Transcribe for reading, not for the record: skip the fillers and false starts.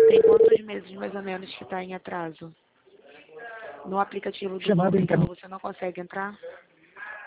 Tem quantos meses mais ou menos que está em atraso? No aplicativo do Chamada Google encaminhada. você não consegue entrar?